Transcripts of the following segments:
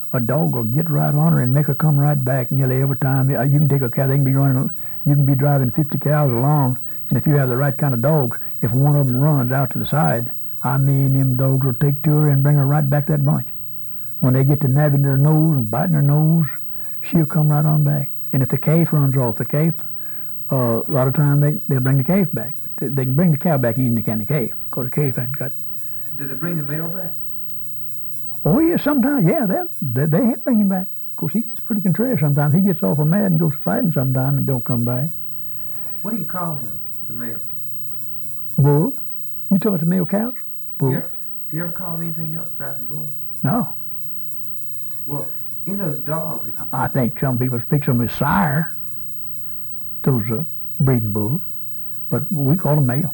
a dog will get right on her and make her come right back nearly every time. You can take a cow, they can be running, you can be driving 50 cows along, and if you have the right kind of dogs, if one of them runs out to the side, I mean, them dogs will take to her and bring her right back that bunch. When they get to nabbing their nose and biting her nose, she'll come right on back. And if the calf runs off, the calf, a lot of times they'll bring the calf back. They can bring the cow back easier than they can the calf, because the calf ain't got... Do they bring the male back? Oh, yeah, sometimes, yeah, they have bring him back. Of course, he's pretty contrary sometimes. He gets awful mad and goes fighting sometimes and don't come back. What do you call him, the male? Bull. You talking about the male cows? Bull. Do you ever call him anything else besides the bull? No. Well, in those dogs... I think some people speak of them as sire, those breeding bulls, but we call them male.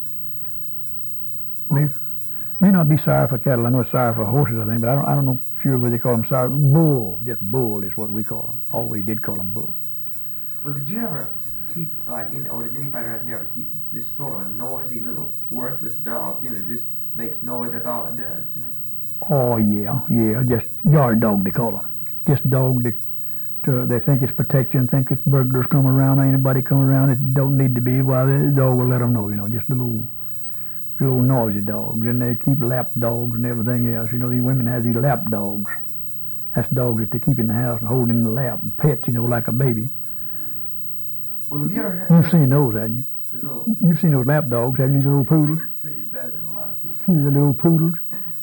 May not be sire for cattle. I know it's sire for horses, I think, but I don't know sure whether they call them sire. Bull, just bull is what we call them. Always did call them bull. Well, did you ever keep, or did anybody around here ever keep this sort of a noisy little worthless dog? Just makes noise, that's all it does, Oh, yeah, just yard dog they call them. Just dog they think it's protection, think if burglars come around, ain't anybody come around, it don't need to be, well, the dog will let them know, just little noisy dogs. And they keep lap dogs and everything else. These women has these lap dogs. That's dogs that they keep in the house and hold in the lap and pet, like a baby. Well, have you ever heard... You've seen those, haven't you? You've seen those lap dogs, haven't you, these little poodles? Treated better than a lot of people. The little poodles.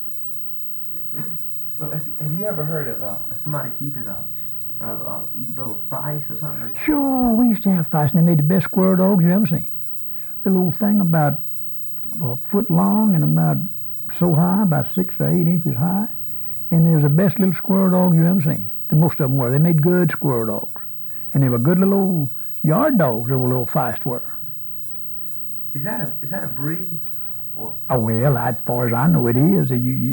Well, have you ever heard of somebody keeping a little Feist or something? Sure, we used to have Feist, and they made the best squirrel dogs you ever seen. The little thing about a foot long and about so high, about 6 or 8 inches high, and they was the best little squirrel dog you ever seen. The most of them were. They made good squirrel dogs, and they were good little yard dogs. They were little Feist were. Is that a breed? Or? Oh, well, as far as I know, it is.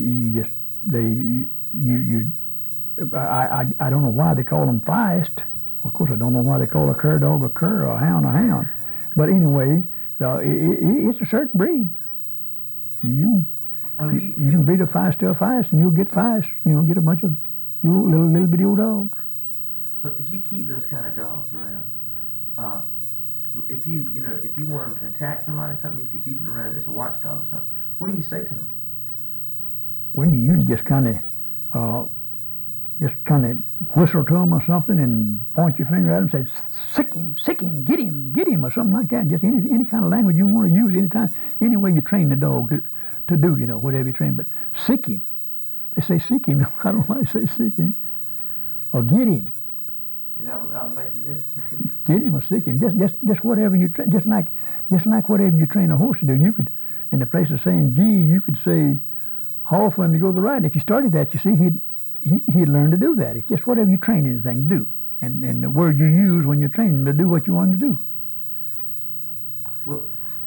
I don't know why they call them Feist. Of course, I don't know why they call a cur dog a cur or a hound a hound. But anyway, it's a certain breed. You can breed a Feist to a Feist, and you'll get Feist. Get a bunch of little bitty old dogs. But if you keep those kind of dogs around, if you want them to attack somebody or something, if you keep them around as a watchdog or something, what do you say to them? Well, you usually just kind of whistle to them or something and point your finger at them and say, sick him, get him, or something like that. Just any kind of language you want to use anytime, any way you train the dog to do, whatever you train. But sick him. They say sick him. I don't know why they say sick him. Or get him. And that'll make him good. Get him or sick him. Just whatever you train. Just like whatever you train a horse to do. You could, in the place of saying gee, you could say haul for him to go to the right. And if you started that, you see, he'd learn to do that. It's just whatever you train anything to do. And the word you use when you're training him to do what you want him to do. Well,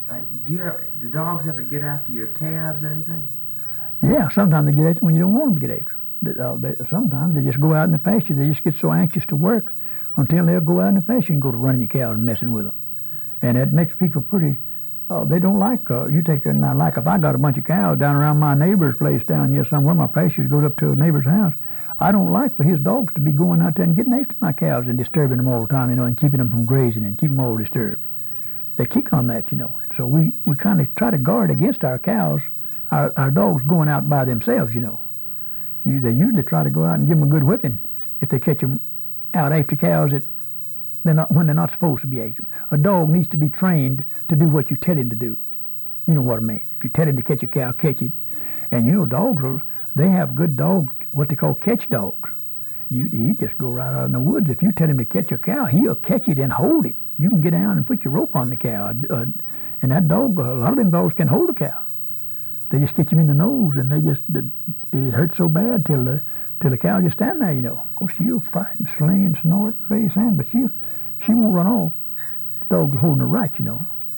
do dogs ever get after your calves or anything? Yeah, sometimes they get after you when you don't want them to get after them. Sometimes they just go out in the pasture. They just get so anxious to work until they'll go out in the pasture and go to running your cows and messing with them. And it makes people pretty... they don't like, you take it now, like if I got a bunch of cows down around my neighbor's place down here somewhere, my pasture goes up to a neighbor's house, I don't like for his dogs to be going out there and getting after my cows and disturbing them all the time, and keeping them from grazing and keeping them all disturbed. They kick on that, And so we kind of try to guard against our cows, our dogs going out by themselves, They usually try to go out and give them a good whipping if they catch them out after cows when they're not supposed to be after them. A dog needs to be trained to do what you tell him to do. You know what I mean. If you tell him to catch a cow, catch it. And dogs they have good dogs, what they call catch dogs. You just go right out in the woods. If you tell him to catch a cow, he'll catch it and hold it. You can get down and put your rope on the cow. And that dog, a lot of them dogs can hold a cow. They just catch him in the nose, and it hurts so bad till the cow just stand there, Of course, she'll fight and sling and snort and raise hand, but she won't run off. The dog's holding her right,